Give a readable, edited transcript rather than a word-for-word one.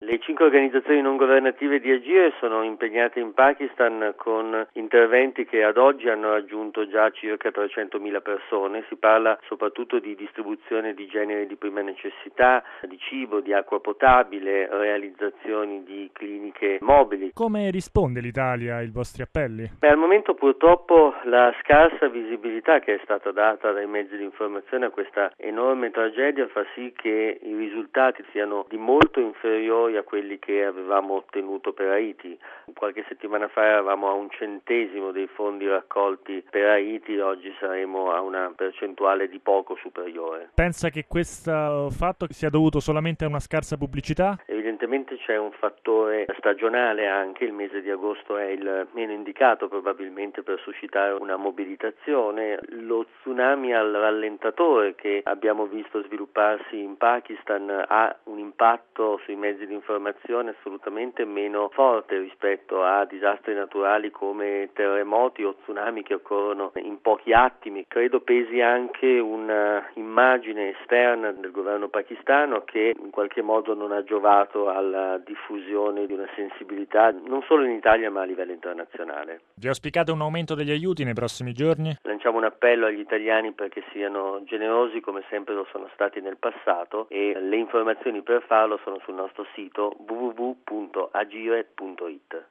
Le 5 organizzazioni non governative di Agire sono impegnate in Pakistan con interventi che ad oggi hanno raggiunto già circa 300.000 persone. Si parla soprattutto di distribuzione di generi di prima necessità, di cibo, di acqua potabile, realizzazioni di cliniche mobili. Come risponde l'Italia ai vostri appelli? Al momento purtroppo la scarsa visibilità che è stata data dai mezzi di informazione a questa enorme tragedia fa sì che i risultati siano di molto inferiori a quelli che avevamo ottenuto per Haiti. Qualche settimana fa eravamo a 1/100 dei fondi raccolti per Haiti, oggi saremo a una percentuale di poco superiore. Pensa che questo fatto sia dovuto solamente a una scarsa pubblicità? Evidentemente c'è un fattore stagionale anche, il mese di agosto è il meno indicato probabilmente per suscitare una mobilitazione. Lo tsunami al rallentatore che abbiamo visto svilupparsi in Pakistan ha un impatto sui mezzi di informazione assolutamente meno forte rispetto a disastri naturali come terremoti o tsunami che occorrono in pochi attimi. Credo pesi anche un'immagine esterna del governo pakistano che in qualche modo non ha giovato alla diffusione di una sensibilità non solo in Italia ma a livello internazionale. Vi auspicate un aumento degli aiuti nei prossimi giorni? Lanciamo un appello agli italiani perché siano generosi come sempre lo sono stati nel passato e le informazioni per farlo sono sul nostro sito www.agire.it.